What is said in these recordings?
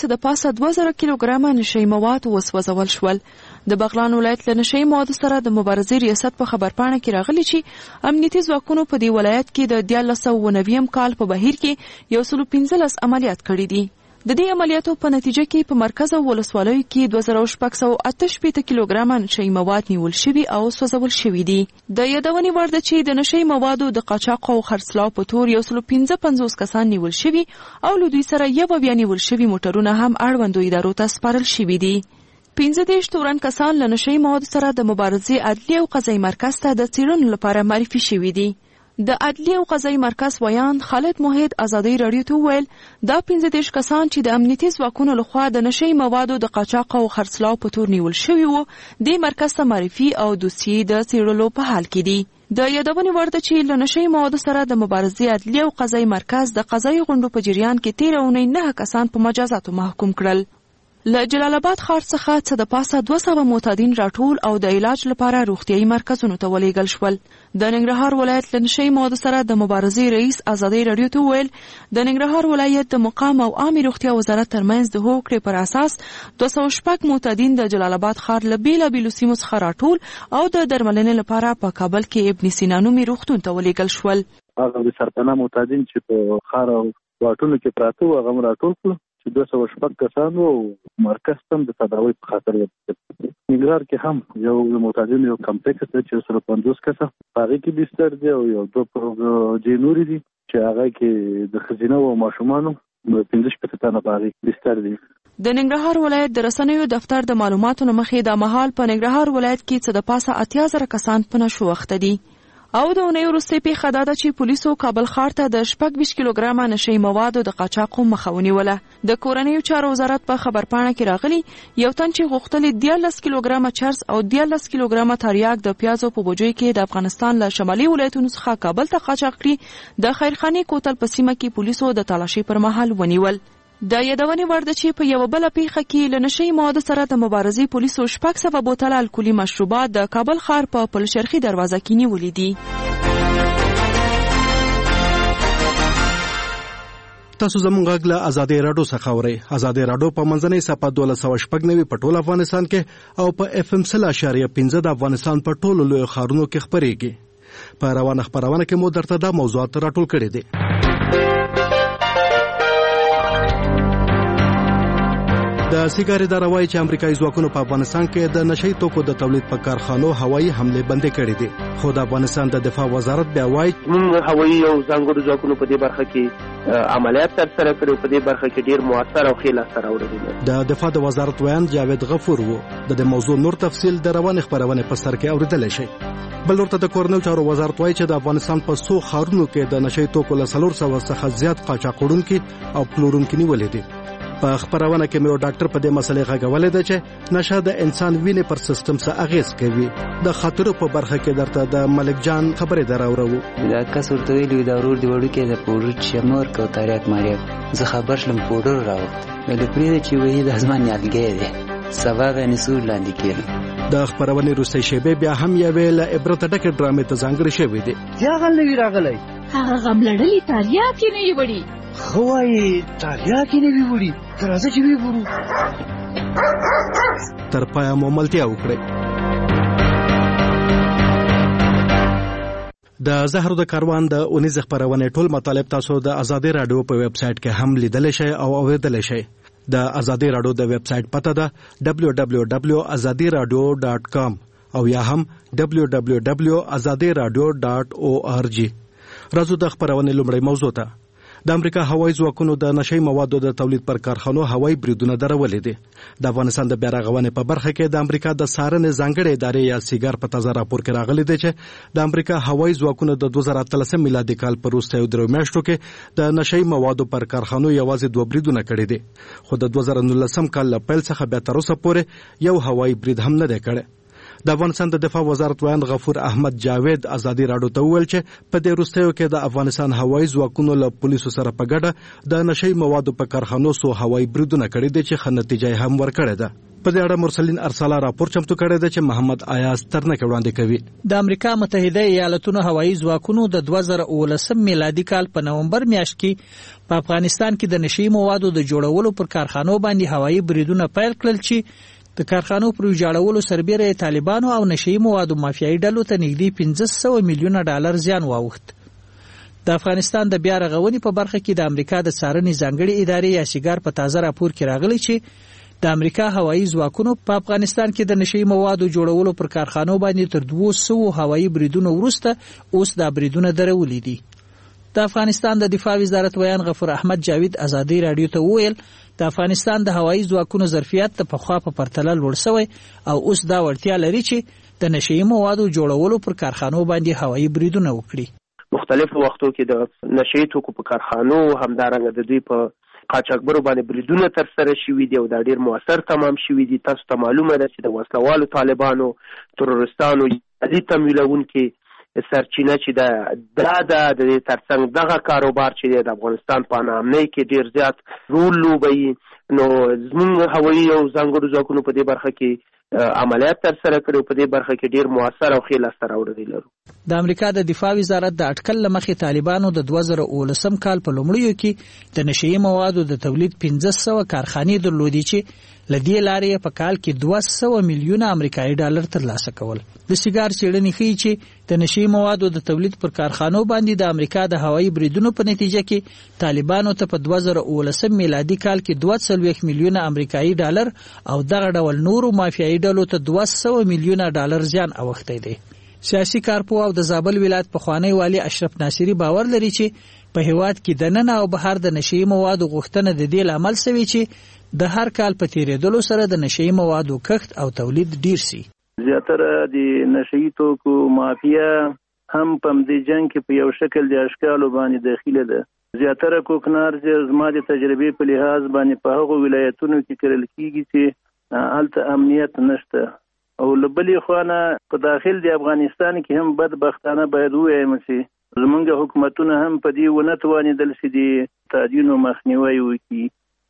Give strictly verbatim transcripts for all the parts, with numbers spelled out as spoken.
څه د پاسه دوه زره کیلوګرامه نشهیي مواد وسوځول شول. د بغلان ولایت له نشهیي موادو سره د مبارزې ریاست په خبرپاڼه کې راغلي چې امنیتي ځواکونو په دې ولایت کې د دیارلس سوه اووه نوي کال په بهیر کې یو سل پنځلس عملیات کړي دي. د دې عملیاتو په نتیجه کې په مرکز او ولسوالیو کې دوه زره شپږ سوه اته شپېته کیلوګرامه نشهیي مواد نیول شوي او سوځول شوي دي. د یادونې وړ ده چې د نشهیي موادو د قاچاق او خرڅلاو په تور یو سل پنځه پنځوس کسان نیول شوي او له دوی سره یو بیا نیول شوي موټرونه هم اړوندو ادارو ته سپارل شوي دي. پنځه دېرش تورن کسان له نشهیي موادو سره د مبارزې عدلي او قضایي مرکز ته د څېړنو لپاره معرفي شوي دي. د عدلي او قضایي مرکز ویان خالد موحد ازادۍ راډیو ته وویل دا پنځه دېرش کسان چې د امنیتي ځواکونو لخوا د نشهیي موادو د قاچاق او خرڅلاو په تور نیول شوي وو دې مرکز ته معرفي او دوسیې د څېړلو په حال کې دي. د یادونې وړ ده چې له نشهیي موادو سره د مبارزې عدلي او قضایي مرکز د قضایي غونډو په جریان کې تېره اونۍ نهه کسان په مجازاتو محکوم کړل. له جلال آباد ښار څخه څه د پاسه دوه سوه معتادین راټول او د علاج لپاره روغتیایي مرکزونو ته ولېږل شول. د ننګرهار ولایت له نشهیي موادو سره د مبارزې رئیس ازادۍ راډیو ته وویل د ننګرهار ولایت د مقام او عامې روغتیا وزارت ترمنځ د هوکړې پر اساس دوه سوه شپږ معتادین د جلال آباد ښار له بېلابېلو سیمو څخه راټول او د درملنې لپاره په کابل کې ابن سینا نومي روغتون ته ولېږل شول. هغه د سرطانه معتادین چې په ښار او واټونو کې پراته وو هغه راټول کړو چې دوه سوه شپږ کسان وو مرکز ته د تداوۍ په خاطر ورسېدل. ننګرهار کې هم یو معتادین یو کمپلیکس دی چې سره پنځوس کسه په هغې کې بستر دی او یو دوه جې نورې دي چې هغه کې د ښځینه او ماشومانو پنځه شپېته تنه په هغې بستر دي. د ننګرهار ولایت د رسنیو دفتر د معلوماتو له مخې دا مهال په ننګرهار ولایت کې څه د پاسه اتیا زره کسان په نشو اخته دي. او د اونۍ وروستۍ پیښه دا ده چې پولیسو کابل ښار ته د شپږ ویشت کیلوګرامه نشهیي موادو د قاچاقو مخه ونیوله. د کورنیو چارو وزارت په خبرپاڼه کې راغلي یو تن چې غوښتل دیارلس کیلوګرامه چرس او دیارلس کیلوګرامه تریاک د پیازو په بوجیو کې د افغانستان له شمالي ولایتونو څخه کابل ته قاچاق کړي د خیرخانې کوتل په سیمه کې پولیسو د تالاشۍ پر مهال ونیول. د یادونې وړ ده چې په یوه بله پیښه کې له نشهیي موادو سره د مبارزې پولیسو شپږ سوه بوتله الکولي مشروبات د کابل ښار په پلشرخي دروازه کې نیولي دي. تاسو زموږ غږ له ازادۍ راډیو څخه اورئ. ازادۍ راډیو په منځنۍ صفحه دولس سوه شپږ نوي په ټول افغانستان کې او په اف ام سل اشاریه پنځه د افغانستان په ټولو لویو ښارونو کې خپرېږي. په روانه خپرونه کې مو درته دا موضوعات راټول کړي دي. د سیګار اداره وایي چې امریکایي ځواکونو په افغانستان کې د نشهیي توکو د تولید په کارخانو هوایي حملې بندې کړې دي. خو د افغانستان د دفاع وزارت بیا وایي موږ هوایي او ځانګړو ځواکونو په دې برخه کې عملیات ترسره کړي، په دې برخه کې ډېر مؤثر او ښې لاسته راوړلي. د دفاع د وزارت ویان جاوید غفور وو. د دې موضوع نور تفصیل د روانې خپرونې په سر کې اورېدلی شئ. بل ورته د کورنیو چارو وزارت وایي چې د افغانستان په څو ښارونو کې د نشهیي توکو له څلور سوه څخه زیات قاچاق وړونکي او پلورونکي نیولي دي. په خبرونه کې مې یو ډاکټر په دې مسلې غږولې ده چې نشه د انسان وینې پر سیستم څه اغیز کوي. د خاطرو په برخه کې درته د ملک جان خبرې دراوړو. دا کس ورته ویلي د ورور دی وړوکی د پوډر چې مور کو تاریک ماریک زه خبر شلم پوډر راوړت مې پرېږده چې وایي د زما نیالګی دی سبا به یې سور لاندې کېږم. د خبرونې وروستۍ شیبې بیا هم یوې له عبرته ډکې ډرامې ته ځانګړې شوې دي. یا غل نه وي راغلی هغه غم لړلې تریاک یې نه وي وړي. خو وایي تریاک یې نه وي وړي. ته راځه چې ویې ګورو. تر پایه مو ملتیا وکړئ. د زهرو د کاروان د اونیز خپرونې ټول مطالب تاسو د ازادۍ راډیو په ویب سایټ کې هم لیدلی شئ او اورېدلی شئ. د ازادۍ راډیو د ویب سایټ پته ده ډبلیو ډبلیو ډبلیو ازادي راډیو ډاټ کام او یا هم ډبلیو ډبلیو ډبلیو ازادي راډیو ډاټ او آر جی. راځو د خپرونې لومړی موضوع ته. د امریکا هوایي ځواکونو د نشهیي موادو د تولید پر کارخانو هوایي بریدونه درولي دي. د افغانستان د بیا رغونې په برخه کې د امریکا د څارنې ځانګړې ادارې یا سیګار په تازه راپور کې راغلی دی چې د امریکا هوایي ځواکونو د دوه زره اتلسم میلادي کال په وروستیو درېیو میاشتو کې د نشهیي موادو پر کارخانو یوازې دوه بریدونه کړي دي. خو د دوه زره نولسم کال له پیل څخه بیا تر اوسه پورې یو هوایي برید هم نه دی کړی. د افغانستان د دفاع وزارت ویان غفور احمد جاوید ازادي راډیو ته وویل چې په دې وروستیو کې د افغانستان هوایي ځواکونو له پولیسو سره په ګډه د نشهیي موادو په کارخانو څو هوایي بریدونه کړي دي چې ښه نتیجه هم ورکړې ده. په دې اړه مرسلین ارساله راپور چمتو کړی دی چې محمد ایاز ترنک وړاندې کوي. د امریکا متحده ایالاتونو هوایي ځواکونو د دوه زره اوولسم میلادي کال په نومبر میاشت کې په افغانستان کې د نشئی موادو د جوړولو پر کارخانو باندې هوایي بریدونه پیل کړل چې د کارخانو پر ویجاړولو سربېره طالبانو او نشئی موادو مافیایي ډلو ته نږدې پنځه سوه میلیونه ډالر زیان واوښت. د افغانستان د بیا رغونې په برخه کې د امریکا د څارنې ځانګړې ادارې یا سیګار په تازه راپور کې راغلی چې د امریکا هوایي ځواکونو په افغانستان کې د نشئی موادو جوړولو پر کارخانو باندې تر دوه سوه هوایي بریدونو وروسته اوس دا بریدونه درولې دي. د افغانستان د دفاع وزارت ویان غفور احمد جاوید ازادي رادیو ته وویل د افغانستان د هوایي ځواکونو ظرفیت ته پخوا په پرتله لوړ شوی او اوس دا وړتیا لري چې د نشئی موادو جوړولو پر کارخانو باندې هوایي بریدونه وکړي. مختلفو وختو کې د نشئی توکو په کارخانو همدارنګه د دوی په قاچاقبرو باندې بریدونه تر سره شوي دي او دا ډیر موثر تمام شوي دي. تاسو ته معلومه ده چې د وسلوالو طالبانو ترورستانو عادي تمویلونکي سرچینه چې دا دا د ترڅنګ دغه کاروبار چې د افغانستان په نامنۍ کې ډیر زیات رول لوبوي. نو زموږ هوایي او ځانګړو ځواکونو په دې برخه کې عملیات تر سره کړي په دې برخه کې ډیر موثر او ښې لاسته راوړنې لرو. د امریکا د دفاع وزارت د اټکل لمخې طالبانو د دوه زره اوولسم کال په لومړیو کې د نشئی موادو د تولید پنځه سوه کارخانې درلودې چې لدې لارې په کال کې دوه سوه میلیونه امریکایي ډالر ترلاسه کول. د سیګار څېړنې ښیي چې د نشئی موادو د تولید پر کارخانو باندې د امریکا د هوایي بریدونو په نتیجه کې طالبانو ته په دوه زره اوولسم میلادي کال کې دوه څلوېښت میلیونه امریکایي ډالر او دغه ډول نورو مافیایي ډلو ته دوه سوه میلیونه ډالر زیان اوښتی دی. سیاسي کارپوه او د زابل ولایت پخوانی والی اشرف ناصری باور لري چې په هیواد کې د نن او بهر د نشئی موادو غوښتنه د دې لامل شوی چې د هر کال په تیریدلو سره د نشئی موادو کښت او تولید ډیر شي. زیاتره د نشئی توکو مافیا هم په دې جنگ کې په یو شکل د اشکالو باندې داخله ده. زیاتره کوکنار چې زما د تجربې په لحاظ باندې په هغو ولایتونو کې کرل کیږي چې هلته امنیت نشته او لبلی خوانه په داخل د افغانستان کې هم بدبختانه باید ووایم چې زمونږ حکومتونه هم په دې ونه توانېدل چې د تعدینو مخنیوی وکړي.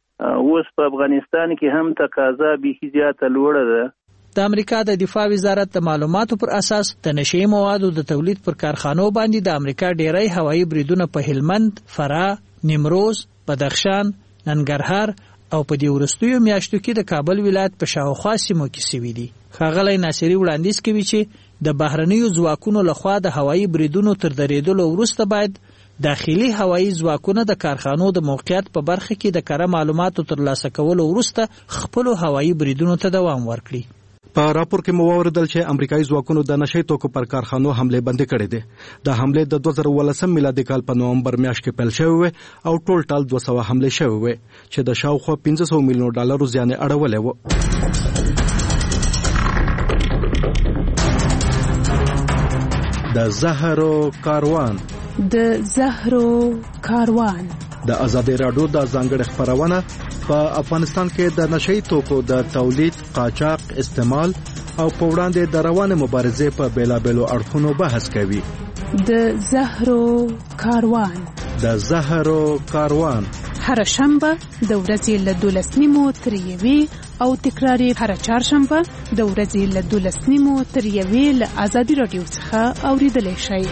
اوس په افغانستان کې هم تقاضا بیخي زیاته لوړه ده. د امریکا د دفاع وزارت د معلوماتو پر اساس د نشئی موادو د تولید پر کارخانو باندې د امریکا ډیری هوایي بریدونه په هلمند، فراه، نیمروز، بدخشان، ننګرهار او په دې وروستیو میاشتو کې د کابل ولایت په شاوخوا سیمو کې شوي دي. ښاغلی ناصري وړاندیز کوي چې د بهرنیو ځواکونو لخوا د هوایي بریدونو تر درېدلو وروسته باید داخلي هوایي ځواکونه د کارخانو د موقعیت په برخه کې د کره معلوماتو ترلاسه کولو وروسته خپلو هوایي بریدونو ته دوام ورکړي. په راپور کې مو اوریدل چې امریکایي ځواکونو د نشئی توکو پر کارخانو حمله بندي کړې ده. د حمله د دوه زره اوولسم میلادي کال په نومبر میاشت کې پیل شوې او ټول ټال دوه سوه حمله شوې چې د شاوخوا پنځه سوه میلیونو ډالرو زیان اړولې و. د زهرو کاروان د زهرو کاروان د ازادي راډیو د ځانګړي خبرونه په افغانستان کې د نشئی توکو د تولید، قاچاق، استعمال او په وړاندې د روانې مبارزې په بیلابیلو اړخونو بحث کوي. د زهرو کاروان د زهرو کاروان هر شنبه د ورځې له دولس نیمو تر یوې او تکراری هر چهارشنبه د ورځې له دولس نیمو تر یوې له ازادي راډیو څخه اوریدلی شئ.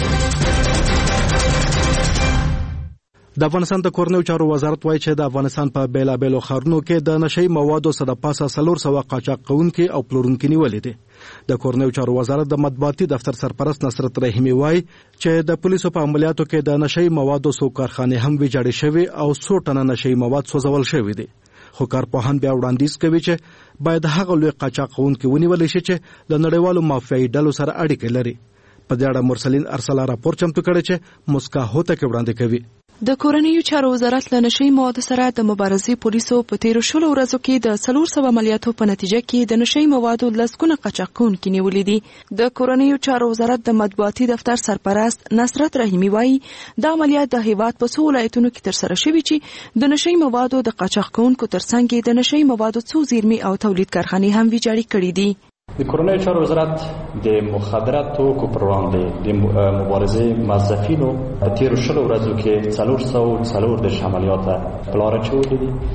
د افغانستان د کورنیو چارو وزارت وایي چې د افغانستان په بیلابیلو ښارونو کې د نشئی موادو څخه د پاسه څلور سوه قاچاق کوونکي او پلورونکي نیولې دي. د کورنیو چارو وزارت د مطبوعاتي دفتر سرپرست نصرت رحیمي وایي چې د پولیسو په عملیاتو کې د نشئی موادو څو کارخانې هم ویجاړې شوي او څو ټنه نشئی مواد سوځول شوي دي. خو کارپوهان بیا وړاندیز کوي چې باید هغه لوی قاچاق کوونکي ونیول شي چې د نړیوالو مافیایي ډلو سره اړیکې لري. په دې اړه مرسلین ارساله راپور چمتو کړی چې مسکا هوته کې وړاندې کوي. د کورنیو چارو وزارت له نشئی موادو سره د مبارزې پولیسو په تیرو شلو ورځو کې د څلور سوه عملیاتو په نتیجه کې د نشئی موادو لسګونه قاچاق کوونکي نیولي دي. د کورنیو چارو وزارت د مطبوعاتي دفتر سرپرست نصرت رحیمي وایي دا عملیات د هیواد په څو ولایتونو کې ترسره شوي چې د نشئی موادو د قاچاق کوونکو ترڅنګ د نشئی موادو څو زیرمې او تولید کارخانې هم ویجاړې کړي دي. د کورنیو چارو وزارت د مخدره توکو پر وړاندې د مبارزې موظفینو په تیرو شلو ورځو کې څلور سوه څلور دېرش عملیات په لاره اچولي دي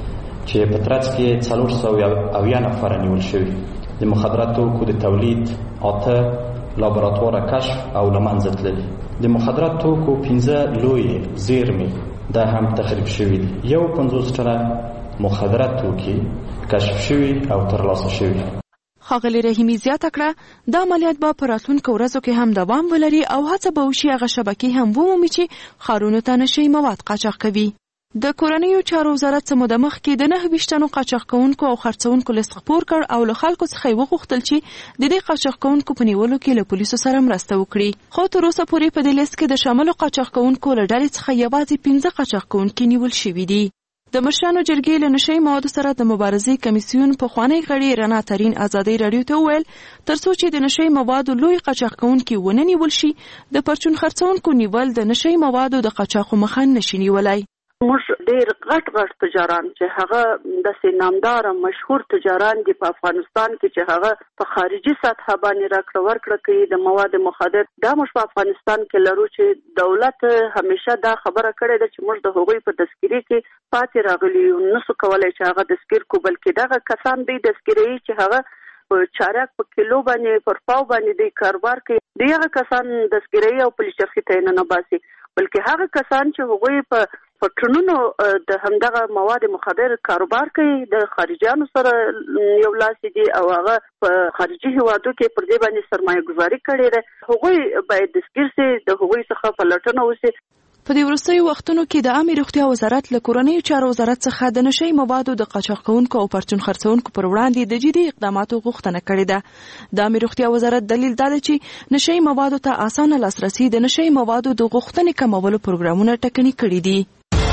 چې په ترڅ کې څلور سوه اویا نفر نیول شوي. د مخدراتو توکو د تولید اته لابراتوار کشف او له منځه تللي. د مخدراتو توکو پنځه لوی زیرمې دا هم تخریب شوي دي. یو پنځوس ټنه مخدرات توکي کشف شوي او ترلاسه شوي. ښاغلي رحیمي زیاته کړه دا عملیات به په راتلونکو ورځو کې هم دوام ولري او هڅه به وشي هغه شبکې هم ومومي چې ښارونو ته نشهیي مواد قاچاق کوي. د کورنیو چارو وزارت څه موده مخکې د نهه ویشت تنو قاچاق کوونکو او خرڅوونکو لیست خپور کړ او له خلکو څخه یې وغوښتل چې د دې قاچاق کوونکو په نیولو کې له پولیسو سره مرسته وکړي. خو تر اوسه پورې په دې لیست کې د شاملو قاچاق کوونکو له ډلې څخه یوازې پنځه قاچاق کوونکي نیول شوي دي. د مشرانو جرګې له نشهیي موادو سره د مبارزې کمیسیون پخوانی غړي رڼا ترین ازادۍ راډیو ته وویل تر څو چې د نشهیي موادو لوی قاچاق کوونکي ونه نیول شي د پرچون خرڅوونکو نیول د نشهیي موادو د قاچاقو مخه نشي نیولی. موږ ډېر غټ غټ تجاران چې هغه داسې نامداره مشهور تجاران دي په افغانستان کې چې هغه په خارجي سطحه باندې راکړه ورکړه کوي د مواد مخدر، دا موږ په افغانستان کې لرو چې دولت همیشه دا خبره کړې ده چې موږ د هغوی په تذکیرې کې پاتې راغلي یو، نسو کولی چې هغه تذکیر کو، بلکې دغه کسان دی تذکیروي چې هغه چارک په کیلو باندې پر پاو باندې دی کاروبار کوي، دی هغه کسان تذکیروي او پولیس چرخي ته نه باسي، بلکې هغه کسان چې هغوی په پټرونونو د همدغه مواد مخدر کاروبار کوي د خارجيانو سره یو لاس دي او هغه په خارجي هیوادو کې پر دې باندې سرمایه گذاري کړې ده، هغوی باید دستګیر سي، د هغوی څخه پلټنه وشي. په دې وروستیو وختونو کې د عامه روغتیا وزارت له کورنیو چارو وزارت څخه د نشهیي موادو د قاچاق کوونکو او پرچون خرڅوونکو پر وړاندې د جدي اقداماتو غوښتنه کړې ده. د عامه روغتیا وزارت دلیل دا دی چې نشهیي موادو ته اسانه لاسرسي د نشهیي موادو د غوښتنې کمولو پروګرامونه ټکني کړي دي.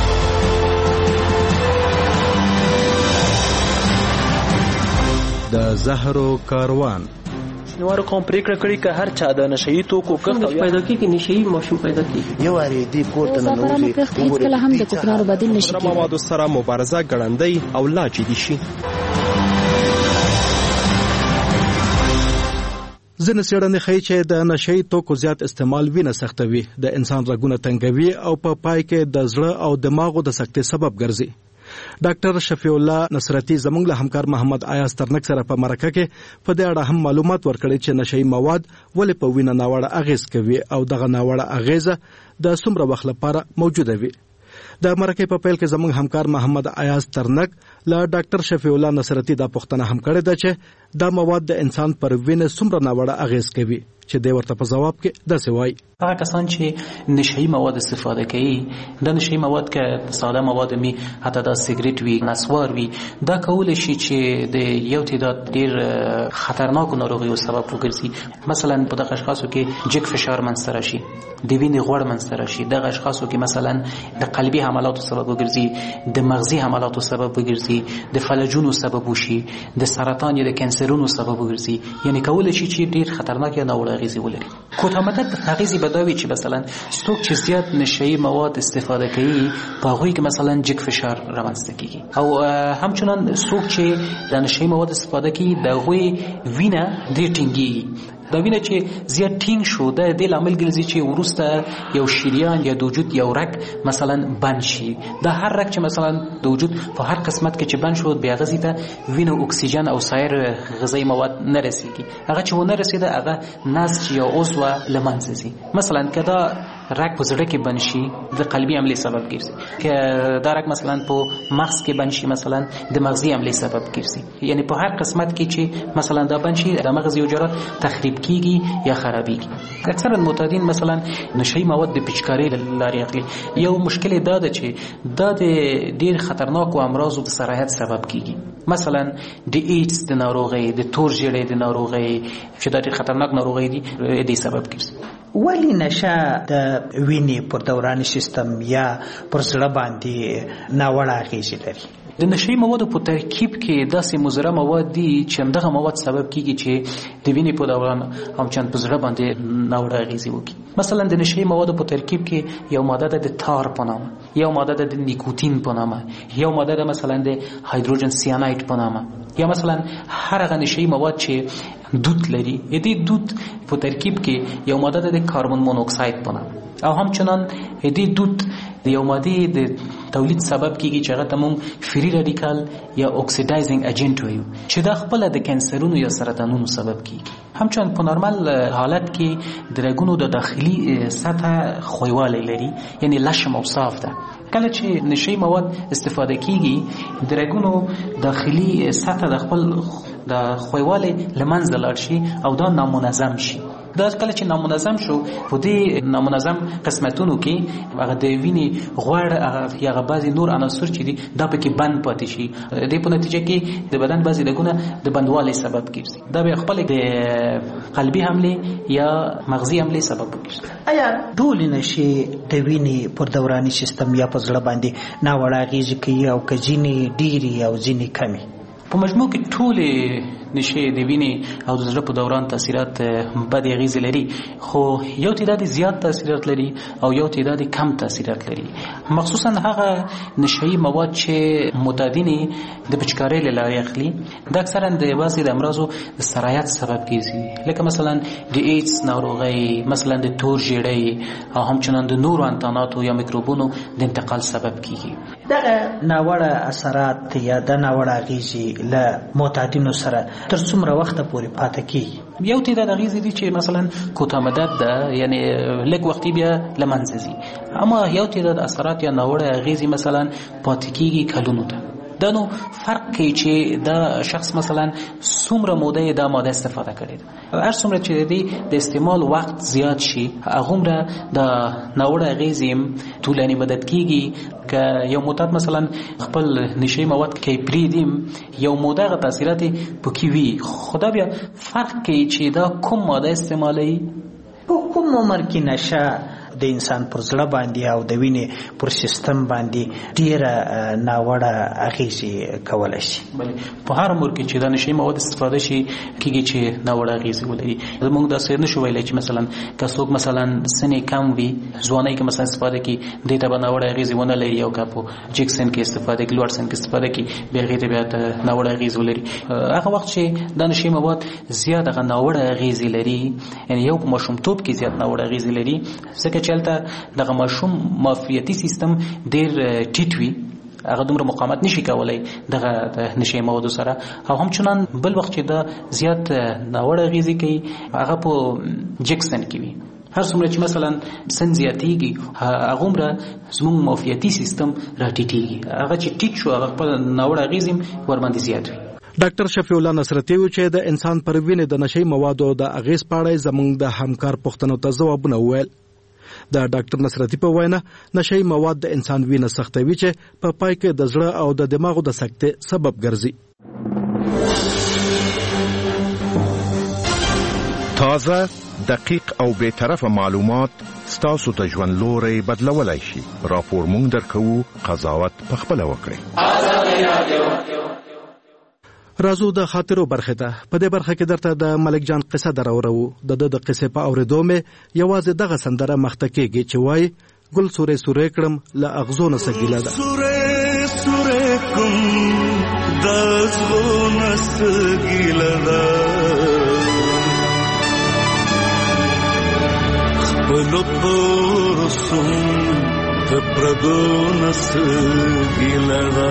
د زهرو کاروان نوارو کوم پریکړه کړې که هر چا د نشهیي توکو کښت پیدا کیږي نشهیي ماشوم پیدا کیږي یو اړ دې کوټه نه نوځي هیڅ کله هم د کوکنارو بدیل نشي کېدای. موادو سره مبارزه ګړندۍ او لا جدي شي. ځینې څېړنې ښیي چې د نشهیي توکو زیات استعمال وینه سختوي، د انسان رګونه تنګوي او په پای کې د زړه او دماغو د سکتې سبب ګرځي. ډاکټر شفیع الله نصرتی زموږ له همکار محمد ایاز ترنک سره په مرکه کې په دې اړه هم معلومات ورکړي چې نشهیي مواد ولې په وینه ناوړه اغیز کوي او دغه ناوړه اغیزه د څومره وخت لپاره موجوده وي. د مرکه په پیل کې زموږ همکار محمد ایاز ترنک له ډاکټر شفیع الله نصرتی دا پوښتنه هم کړې ده چې دا مواد د انسان پر وینه څومره ناوړه اغیز کوي، چې د ورته په جواب کې داسې وایي. هغه کسان چې نشهیي مواد استفاده کوي، د نشهیي مواد که ساده مواد می حتی دا سیګریټ وي، نسوار وي، دا کولای شي چې د یو تعداد ډیر خطرناکو ناروغیو سبب وګرځي. مثلا په دغه اشخاصو کې جګ فشار منځته راشي، د وینې غوړ منځته راشي، دغه اشخاصو کې مثلا د قلبي حملاتو سبب وګرځي، د مغزي حملاتو سبب وګرځي، د فلجونو سبب وشي، د سرطان یا د کانسرونو سبب وګرځي. یعنی کولای شي چې ډیر خطرناک یا ناوړه اغیزې ولري. کوټه مدد اغیزې بداوي چې مثلا څوک چې زیات نشهیي مواد استفاده کوي په هغوی کې مثلا جګ فشار رامنځته کیږي، او همچنان څوک چې د نشهیي مواد استفاده کوي د هغوی وینه ډېر ټینګېږي. دا وینه چې زیات ټینګ شو د دې لامل ګرځي چې وروسته یو شریان یا د وجود یو رګ مثلا بند شي. دا هر رګ چې مثلا د وجود په هر قسمت کې چې بند شو بیا غذي ته وینه اکسیجن او سایر غذایی مواد نه رسیږي. هغه چې ونه رسیده هغه نسج یا عضو لمنځه ځي. مثلا کدا رګ په زړه کې بند شي د قلبي حملې سبب ګرځي، که دا رګ مثلا په مغز کې بند شي مثلا د مغزي حملې سبب ګرځي. یعنی په هر قسمت کې چې مثلا دا بند شي د مغز یو جرات تخریب کیږي یا خرابېږي. اکثرا معتادین مثلا نشهیي مواد د پیچکارۍ لارې اخلي. یو مشکل دا ده چې دا د ډېر خطرناکو امراضو د سرایت سبب کیږي. مثلا د ایډز د ناروغۍ، د تور ژیړي د ناروغۍ چې دا ډېر خطرناک ناروغۍ دي د سبب کیږي. ولی نشه د وینې پر دوران سیستم یا پر زړه باندې ناوړه اغیزې لري؟ د نشهیي موادو په ترکیب کې داسې مضره مواد دي چې همدغه مواد سبب کیږي چې د وینې په دوران همچنان په زړه باندې ناوړه اغیزې وکړي. مثلا د نشهیي موادو په ترکیب کې یو ماده ده د تار په نامه، یو ماده ده د نیکوتین په نامه، یو ماده ده مثلا د هایدروجن سیاناید په نامه، یا مثلا هر هغه نشهیي مواد چې دود لري. دې دود په ترکیب کې یو ماده ده د کاربن مونوکساید په نامه، او همچنان دې دود د یو ماده د تولید سبب کیږي چې هغه ته مونږ فری رادیکال یا اکسیډایزینګ ایجنټ وایو چې دا خپل د کانسرونو یا سرطانونو سبب کیږي. همچنان په نورمال حالت کې د رګونو د داخلي سطح خویوالی لري، یعنی لشم او صاف ده. کله چې نشي مواد استفاده کیږي د رګونو داخلي سطح د خپل د خویوالی لمنځه لاړ شي او دا نامنظم شي. دا کله چې نامنظم شو په دې نامنظم قسمتونو کې هغه د وینې غوړ یا بعضې نور عناصر چې دي دا پکې بند پاتې شي. د دې په نتیجه کې د بدن بعضې رګونه د بندوالي سبب ګرځي. دا بیا خپل د قلبي حملې یا مغزي حملې سبب ګرځي. آیا ټولې نشې د وینې پر دوراني سیستم یا په زړه باندې ناوړه اغېزې کوي او که ځینې ډېرې او ځینې کمې؟ په مجموع کې ټولې نشي د وینې او د زړه په دوران تاثیرات بد اغیزې لري، خو یو تعداد زیات تاثیرات لري او یو تعداد کم تاثیرات لري. مخصوصا هغه نشي مواد چې معتادین د پچکارۍ له لارې اخلي دا اکثرا د بعضې د امراضو د سرایت سبب کیږي، لکه مثلا د ایډز ناروغۍ، مثلا د تور ژیړی او همچنان د نورو انتاناتو یا میکروبونو د انتقال سبب کیږي. دغه ناوړه اثرات یا د ناوړه اغیزې له معتادینو سره تر څومره وخته پورې پاتې کیږي؟ یو تعداد اغیزې دي چې مثلا کوتاه مدت ده، یعنی لږ وختي بیا له منځه ځي، اما یو تعداد اثرات یا ناوړه اغیزې مثلا پاتې کیږي کلونو ته. دا نو فرق کوي چې دا شخص مثلا څومره موده دا ماده استفاده کړي. هر څومره چې د استعمال وخت زیات شي هغومره د ناوړه اغیزې طولاني مدت کیږي. که یو معتاد مثلا خپل نشي مواد کې پریدیم یو موده غ تاثیرات پکې وي، خدا بیا فرق کوي چې دا کوم ماده استعمالوي. په کوم عمر کې نشه د انسان پر زړه باندې او د وینې پر سیستم باندې ډیره ناوړه اغیزې کولی شي؟ بلې په هر عمر کې چې دا نشي مواد استفاده شي کېږي چې ناوړه اغیزې ولري. موږ داسې نشو ویلی چې مثلا که څوک مثلا سنې کم وي، ځوانۍ کې مثلا استفاده کړي دې ته به ناوړه اغیزې ونه لري، او که په جګ سن کې استفاده کړي، لوړ سن کې استفاده کړي بیا هغې ته بیا ناوړه اغیزې ولري. هغه وخت چې دا نشي مواد زیات هغه ناوړه اغیزې لري، یعنی یو په ماشومتوب کې زیات ناوړه اغیزې لري، ځکه چې هلته دغه ماشوم معافیتي سیستم ډېر ټیټ وي، هغه دومره مقاومت نشي کولی دغه د نشي موادو سره. او همچنان بل وخت چې دا زیات ناوړه اغیزې کوي هغه په جګ سن کې وي. هر څومره چې مثلا سن زیاتېږي هغومره زموږ معافیتي سیستم راټیټېږي، هغه چې ټیټ شو هغه خپل ناوړه اغیزې ورباندې زیات وي. ډاکټر شفیع الله نصرتي و چې د انسان پر وینې د نشي موادو د اغیز په اړه زموږ د همکار پوښتنو ته ځوابونه وویل. د ډاکټر نصرتي په وینا نشي مواد د انسان وینه سختوي چې په پای کې د زړه او د دماغو د سکتې سبب ګرځي. تازه، دقیق او بے طرفه معلومات ستاسو ته ژوند لوري بدلولای شي. راپور مونږ درکو، قضاوت پخپله وکړئ. رازو د خاطرو برخه ده. په دې برخه کې درته د ملک جان قصه دراورو. د د قصې په اورېدو مې یوازې دغه سندره مخته کېږي چې وایي ګل سورې سورې کړم له اغزو نه څه ګیله ده. سورې سورې کوم د اغزو نه څه ګیله ده، خپلو تورو سوم د پردو نه څه ګیله ده،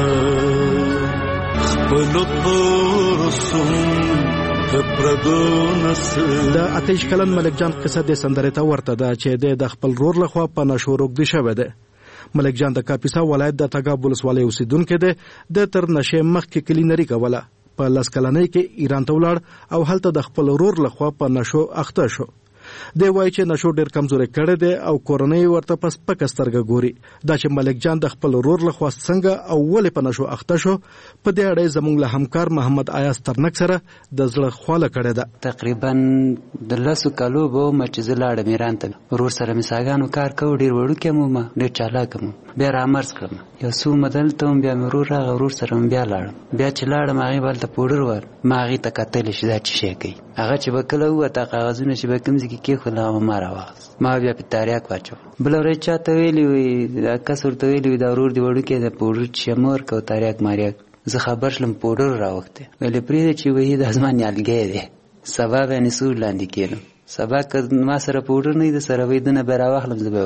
د اتیش کلن ملک جان قصه د سندرې ته ورته ده چې د خپل رور لخوا په نشو روږدی شوی دی. ملک جان د کاپیسا ولایت د تګاب ولسوالۍ اوسیدونکی دی. د تر نشې مخکې کلینري کوله، په لس کلنۍ کې ایران ته ولاړ او هلته د خپل رور لخوا په نشو اخته شو. دی وایي چې نشو ډېر کمزوري کړی دی او کورنۍ ورته په سپکه سترګه ګوري. دا چې ملک جان د خپل ورور لخوا څنګه او ولې په نشو اخته شو، په دې اړه زموږ له همکار محمد ایاز ترنک سره د زړه خواله کړې ده. تقریبا د لسو کالو به وم چې زه لاړم ایران ته. ورور سره مې څاګانو کار کوو، ډېر وړوکی م وم، ډېر چالاک م. بیا رامرز کړم، یو څو مه دلته وم، بیا مې ورور راغی، ورور سره مې بیا لاړم. بیا چې لاړم هغې به هلته پوډر ول، ما هغې ته کتلی چې دا څه شی کوي. هغه چې به کله ووته کاغذونه چې به کوم ځای کې کېښول هغه ما راواخیست، ما بیا په تاریاک واچول. بله ورځ چا ته ویلي وي، دا کس ورته ویلي وي دا ورور دې وړوکی دی پوډر چې مه ورکوه تاریاک ماریاک. زه خبر شلم پوډر راوختی، ویلې پرېږده چې وایي دا زما نیالګی دی، سبا به یې سور لاندې کېدم. سبا که ما سره پوډر نه وي د سره وایي دونه به یې راواخلم زه به یې وسکم.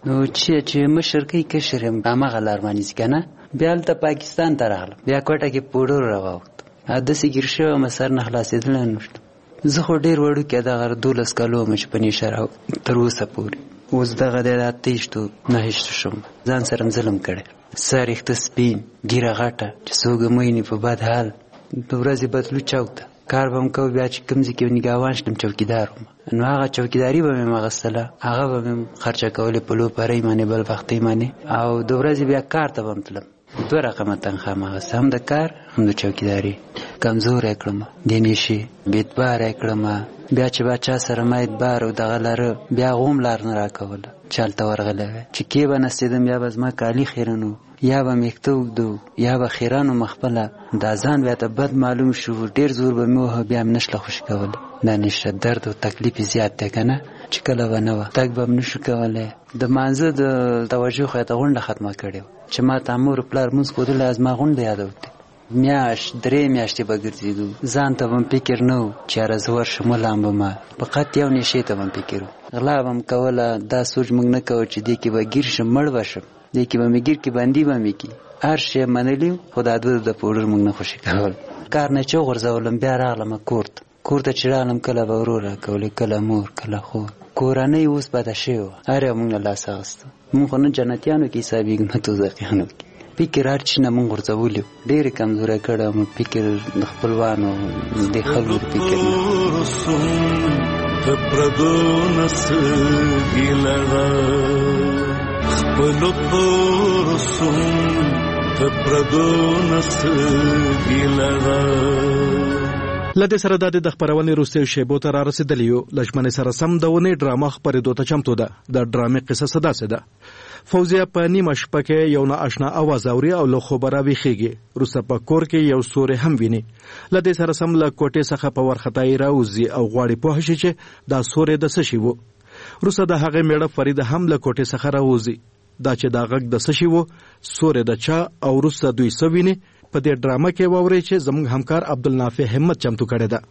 نو چې چې مشر کوي کشر هم هغه لارمانیز کنه بیا هلته پاکستان ته راغلم بیا کوټه کې پوډر راواوښت داسې ګیر شوی وم سر نه خلاصېدلی نه شم زه خو ډېر وړوکی دغه دولس کالو وم چې په نیشه را تر اوسه پورې اوس دغه دی د اته ویشتو نهه ویشتو شوم ځان سره م ظلم کړی سر یخته سپین ګیره غټه چې څوک یې مویني په بد حال د ورځې بدلو چوک ته کار به م کوو بیا چې کوم ځای کې نګهبان شلم چوکیدار وم نو هغه چوکیداري به مې م اخیستله هغه به مې خرچه کولې په لوپرۍ باندې بل وختۍ باندې او د ورځې بیا کار ته به م تلم دوه رقمه تنخواه م اخیسته هم د کار هم د چوکیداري کمزوری کړم د نیشې بېتباره کړم بیا چې با چا سره ما اعتبار او دغه لره بیا هغه هم لار نه راکوله چې هلته ورغلی وی چې کې به نستېدم یا به زما کالي خیرن وو یا به مې اکته اوږده یا به خیران وم خپله دا ځان بیا ته بد معلوم شو ډېر زور به مې وهه بیا مې نشله خوشي کوله دا نشه درد او تکلیف یې زیات دی که نه چې کله به نه وه تګ به م نشو کولی د مانځه د توجه خو یې ته غونډه ختمه کړې وه چې ما ته مور پلار مونځ ښودلی زما غونډه یاده وتې میاشت درې میاشتې به ګرځېدو ځان ته به م فکر نه و چې یاره زه ورشم ولام به ما فقط یو نشې ته به م فکر و غلا به م کوله دا سوچ موږ نه کوو چې دې کې به ګیر شم مړ به شم دې کې به مې ګیر کې بندي به مې کي هر شی منلي خو دا دوه د پوډر موږ نه خوشي کول کار نه چې وغورځولم بیا راغلم کور ته کور ته چې راغلم کله به ورور راکولې کله مور کله خور کورنۍ اوس بده شوې وه هر یو موږ له لاسه اخیسته موږ خو نه جنتیانو کې حسابېږو نه دوزخیانو کې فکر هر چی نه مونږ غورځولي ډېرې کمزوری کړی وم فکر د خپلوانو د خلکو د فکر نه د پردو نسګي لړه خپلو تورو سوم د پردو نسګي لړه لدې سره د د خبرونې روسي شیبو ته را رسیدلی یو لجمن سره سم د ونې ډرامه خبرېدو ته چمتو ده د ډرامې قصه داسې ده فوزیه په نیمه شپه کې یو نااشنا اواز اوري او له خوبه راویښېږي وروسته په کور کې یو ستوری هم ویني له دې سره سم له کوټې څخه په وارخطایي راوځي او غواړي پوه شي چې دا ستوری د څه شي و وروسته د هغې میړه فریده هم له کوټې څخه راوځي دا چې دا غږ د څه شي و ستوری د چا او وروسته دوی څه ویني په دې ډرامه کې واورئ چې زموږ همکار عبدالنافع همت چمتو کړې ده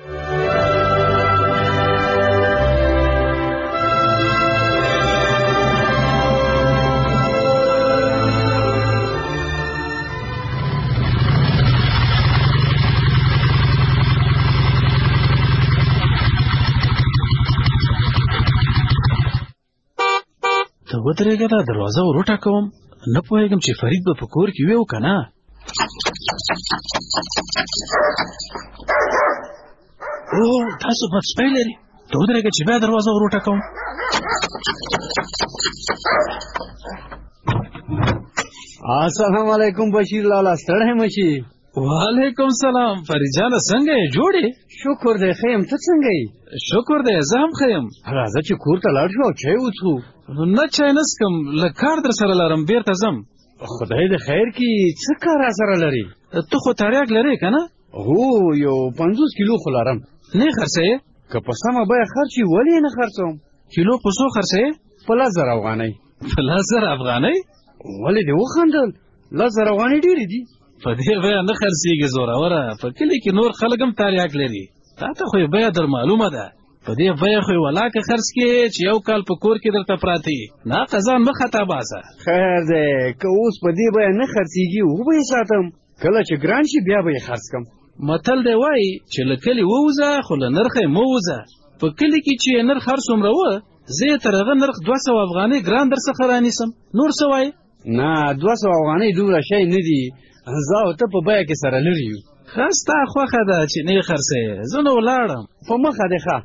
ته ودرېږه دا دروازه ور وټکوم نه پوهېږم چې فرید به په کور کې وي او که نه او تاسو بد سپی لري ته ودرېږه چې بیا دروازه ور وټکوم السلام علیکم بشیر لالا ستړی مه شي وعلیکم سلام فرید جانه څنګه یې جوړ یې شکر دی ښه یم ته څنګه یې شکر دی زه هم ښه یم راځه چې کور ته لاړ شو او چای وڅښو نه چای نه څښم لږ کار در سره لرم بیرته ځم خدای د خیر کې څه کار را سره لري ته خو تریاک لرې که نه هو یو پنځوس کیلو خو لرم نه یې خرڅوې که په سمه بیه خرڅ وي ولې یې نه خرڅوم کیلو په څو خرڅوې په لس زره افغانۍ په لس زره افغانۍ ولې دې وخندل لس زره افغانۍ ډېرې دي په دې بیه نه خرڅېږي زوروره په کلي کې نور خلک هم تریاک لري تا ته خو یې بیه در معلومه ده په دې بیه خو یې ولاکه خرڅ کړې چې یو کال په کور کې درته پراته وي نه قضا مه خطا باسه خیر دی که اوس په دې بیه نه خرڅېږي وبه یې ساتم کله چې ګران شي بیا به یې خرڅ کړم متل دی وایي چې له کلي ووځه خو له نرخه یې مه وځه په کلي کې چې یې نرخ هر څومره وه زه یې تر هغه نرخ دوه سوه افغانۍ ګران در څخه رانیسم نور څه وایې نه دوه سوه افغانۍ دومره شی نه دي زه او ته په بیه کې سره لرې یو ښه ستا خوښه ده چې نه یې خرڅوې زه نو ولاړم په مخه دی ښه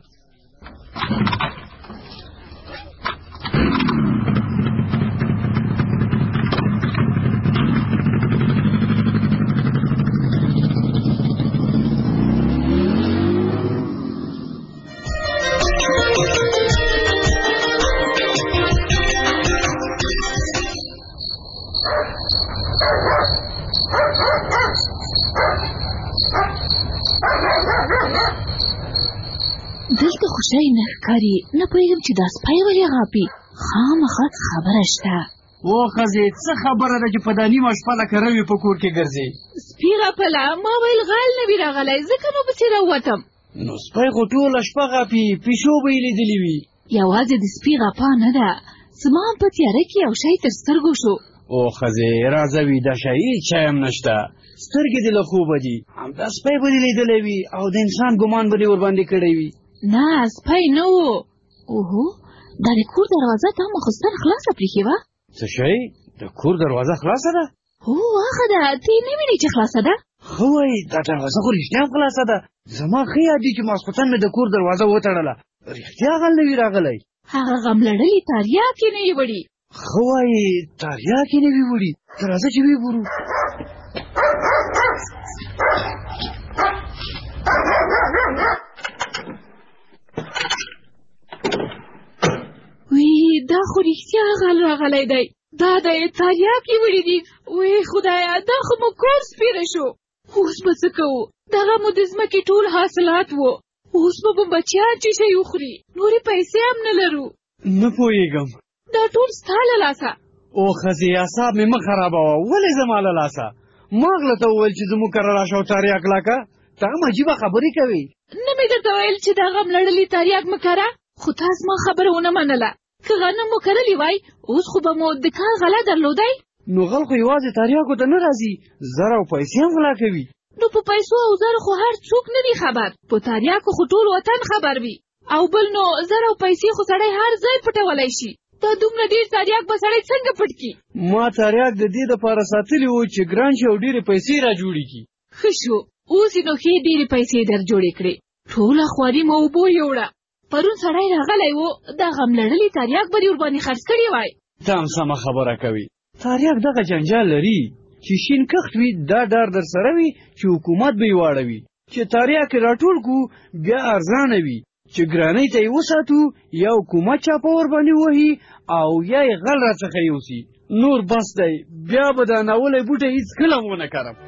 دلته خو شی نه ښکاري نه پوهېږم چې دا سپی ولې غاپي خامخا خبره شته او ښځې څه خبره ده چې په دا نیمه شپه لکه روي په کور کې ګرځې سپي غپله ما ویل غل نه وي راغلی ځکه نو پسې راووتم نو سپی خو ټوله شپه غاپي پیشو به یې لیدلي وي یوازې د سپي غپا نه ده زما هم په تیاره کې یو شی تر سترګو شو. او ښځې راځه ویده شه، هېڅ شی هم نشته، سترګې دې له خوبه دي، همدا سپی به دې لیدلی وي او د انسان ګمان به دې ورباندې کړی وي. نه سپی نه و. اوهو دا د کور دروازه تا مخستن خلاصه پرېښې وه. څه شی؟ د کور دروازه خلاصه ده؟ هو هغه ده، ته یې نه وینې چې خلاصه ده؟ ښه وایي، دا دروازه خو رښتیا هم خلاصه ده. زما ښه یاد دي چې ماسخوتن مې د کور دروازه وتړله، رښتیا غل نه وي راغلی. هغه غم لړلي تاریاک یې نه یې وړي. ښه وایي، تاریاک یې نه وي وړي. ته راځه چې ویې ګورو. وی دا خو رښتیا غل راغلی دی، دا د تاریاک یې وړي دي. وی خدایه، دا خو مو کور سپېره شو. اوس به څه کوو؟ دغه مو د ځمکې ټول حاصلات وو، اوس به مو بچیان چې شی وخوري، نورې پیسې هم نه لرو. نه پوهېږم، دا ټول ستا له لاسه. او ښځې اعصاب مې مه خرابوه. ولې زما له لاسه؟ ما غله ته وویل چې زموږ کره راشه او تاریاک لاکه. ته هم عجیبه خبرې کوې. نه مې درته ویل چې دا غم لړلي تاریاک مه کره؟ خو تا زما خبره ونه منله. که غنم مو کرلی وای، اوس خو به مو د کار غله درلودی. نو غل خو یوازې تاریاکو ته نه راځي، زر او پیسې هم غلا کوي. نو په پیسو او زر خو هر څوک نه دی خبر، په تاریاکو خو ټول وطن خبر وي. او بل نو زر او پیسې خو سړی هر ځای پټولی شي. دا دومره ډېر تاریاک به سړی څنګه پټ کړي؟ ما تاریاک د دې دپاره ساتلي وو چې ګران شي او ډېرې پیسې را جوړې کړي. ښه شو، اوس یې نو ښې ډېرې پیسې در جوړې کړې. ټوله خواري مو اوبو یوړه. پرون سړی راغلی و، دا غم لړلي تاریاک به دې ورباندې خرڅ کړي وای. ته هم سمه خبره کوي. تاریاک دغه جنجال لري چې شین کښت وي، دا ډار در سره وي چې حکومت به یې واړوي، چې تاریاک یې راټول کړو بیا ارزانه وي، چې ګرانۍ ته یې وساتو یا حکومت چاپه ورباندې وهي او یا یې غل راڅخه یوسي. نور بس دی، بیا به دا ناولی بوټی هېڅکله ونه کرم.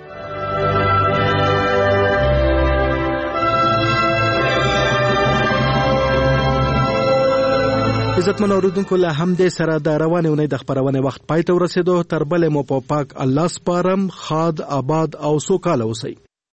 عزتمن اوریدونکو، له همدې سره د روانې اونۍ د خپرونې وخت پای ته ورسېدو. تر بلې مو په پاک الله سپارم. ښاد، آباد او سوکاله اوسئ.